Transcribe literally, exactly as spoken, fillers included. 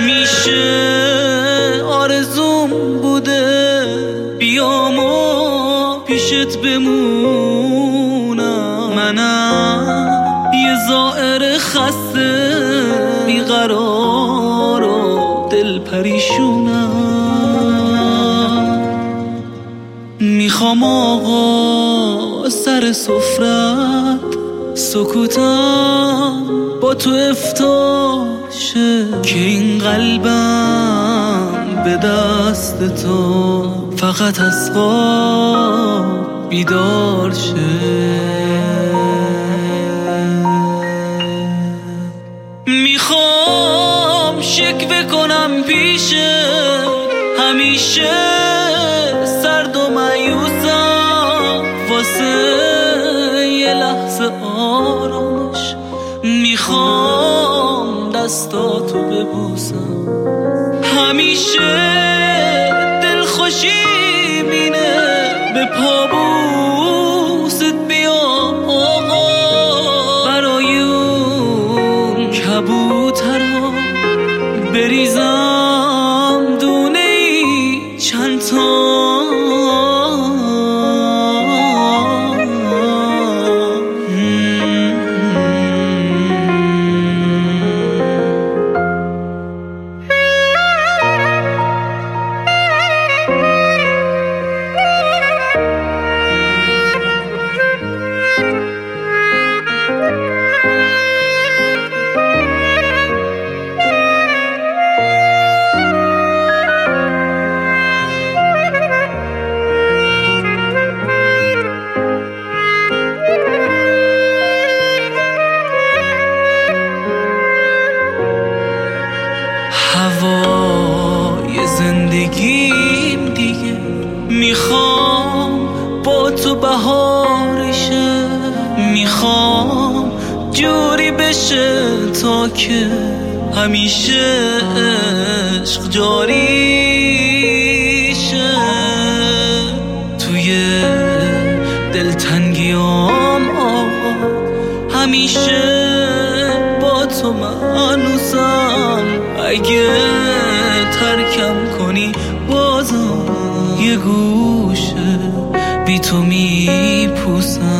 همیشه آرزوم بوده بیام و پیشت بمونم، منم یه زائر خسته بیقرار و دل پریشونم. میخوام آقا سر سفرت سکوتم با تو افتار شه، که این قلبم به دست تو فقط از خواب بیدار شه. میخوام شکوه کنم پیشه، همیشه سرد و مایوسم واسه یه لحظه آرامش. میخوام دستاتو ببوسم، همیشه دلخوشی مینه به پابوست بیام آقا، برای اون کبوترها بریزم دونه ای چند تا. هوای زندگیم دیگه میخوام با تو بهارشه، میخوام جوری بشه تا که همیشه عشق جاری شه. توی دلتنگیام آقا همیشه با تو منوسم، اگه ترکم کنی بازم یه گوشه بی تو میپوسم.